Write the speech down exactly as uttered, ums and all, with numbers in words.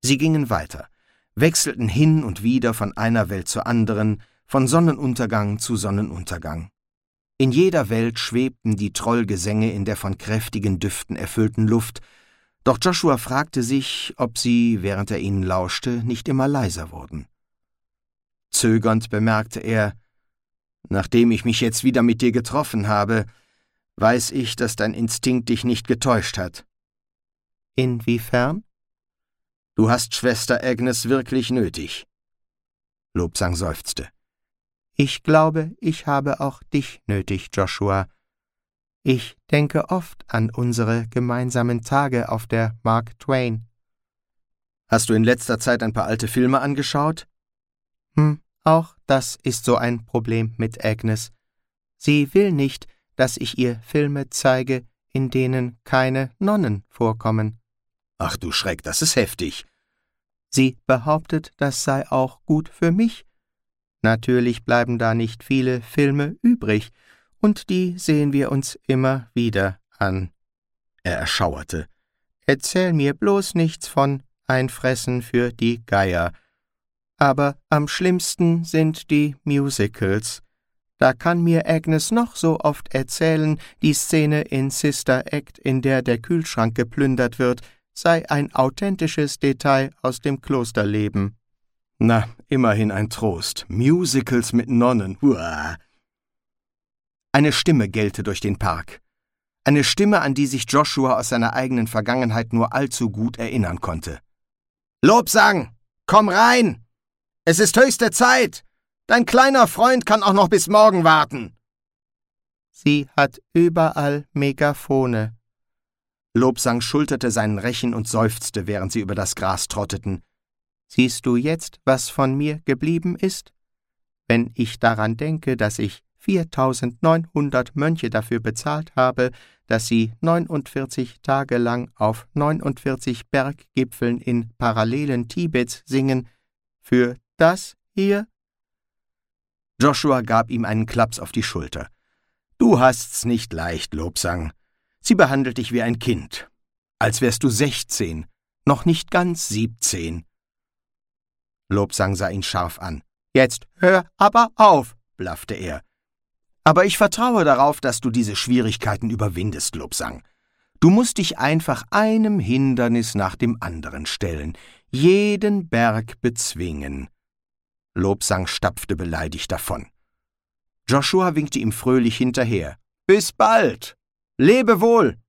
Sie gingen weiter, wechselten hin und wieder von einer Welt zur anderen, von Sonnenuntergang zu Sonnenuntergang. In jeder Welt schwebten die Trollgesänge in der von kräftigen Düften erfüllten Luft, doch Joshua fragte sich, ob sie, während er ihnen lauschte, nicht immer leiser wurden. Zögernd bemerkte er: »Nachdem ich mich jetzt wieder mit dir getroffen habe, weiß ich, dass dein Instinkt dich nicht getäuscht hat.« »Inwiefern?« »Du hast Schwester Agnes wirklich nötig.« Lobsang seufzte. »Ich glaube, ich habe auch dich nötig, Joshua. Ich denke oft an unsere gemeinsamen Tage auf der Mark Twain.« »Hast du in letzter Zeit ein paar alte Filme angeschaut?« »Hm, auch das ist so ein Problem mit Agnes. Sie will nicht, dass ich ihr Filme zeige, in denen keine Nonnen vorkommen.« »Ach du Schreck, das ist heftig.« »Sie behauptet, das sei auch gut für mich. Natürlich bleiben da nicht viele Filme übrig, und die sehen wir uns immer wieder an.« Er erschauerte. »Erzähl mir bloß nichts von Einfressen für die Geier. Aber am schlimmsten sind die Musicals. Da kann mir Agnes noch so oft erzählen, die Szene in Sister Act, in der der Kühlschrank geplündert wird, sei ein authentisches Detail aus dem Klosterleben.« »Na, immerhin ein Trost. Musicals mit Nonnen. Uah.« Eine Stimme gellte durch den Park. Eine Stimme, an die sich Joshua aus seiner eigenen Vergangenheit nur allzu gut erinnern konnte. »Lobsang, komm rein! Es ist höchste Zeit! Dein kleiner Freund kann auch noch bis morgen warten!« »Sie hat überall Megaphone.« Lobsang schulterte seinen Rechen und seufzte, während sie über das Gras trotteten. »Siehst du jetzt, was von mir geblieben ist? Wenn ich daran denke, dass ich viertausendneunhundert Mönche dafür bezahlt habe, dass sie neunundvierzig Tage lang auf neunundvierzig Berggipfeln in Parallelen Tibets singen, für das hier?« Joshua gab ihm einen Klaps auf die Schulter. »Du hast's nicht leicht, Lobsang. Sie behandelt dich wie ein Kind. Als wärst du sechzehn, noch nicht ganz siebzehn.« Lobsang sah ihn scharf an. »Jetzt hör aber auf«, blaffte er. »Aber ich vertraue darauf, dass du diese Schwierigkeiten überwindest, Lobsang. Du musst dich einfach einem Hindernis nach dem anderen stellen, jeden Berg bezwingen.« Lobsang stapfte beleidigt davon. Joshua winkte ihm fröhlich hinterher. »Bis bald! Lebe wohl!«